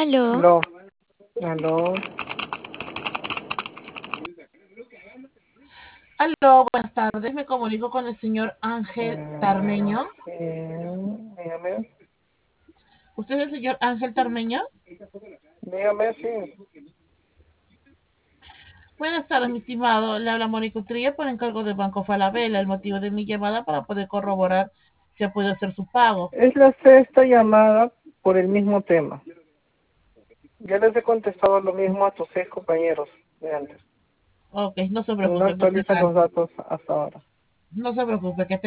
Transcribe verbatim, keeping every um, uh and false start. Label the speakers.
Speaker 1: Aló,
Speaker 2: Aló, aló,
Speaker 3: Aló, buenas tardes. Me comunico con el señor Ángel
Speaker 2: eh,
Speaker 3: Tarmeño.
Speaker 2: sí, dígame,
Speaker 3: ¿Usted es el señor Ángel Tarmeño?
Speaker 2: dígame, sí.
Speaker 3: Buenas tardes, mi estimado. Le habla Mónica Utrilla por encargo del Banco Falabella. El motivo de mi llamada para poder corroborar si ha podido hacer su pago.
Speaker 2: Es la sexta llamada por el mismo tema. Ya les he contestado lo mismo a tus seis compañeros de antes.
Speaker 3: Ok, no se
Speaker 2: No
Speaker 3: preocupe, muchas
Speaker 2: actualizan los
Speaker 3: gracias.
Speaker 2: datos hasta ahora.
Speaker 3: No se preocupe, que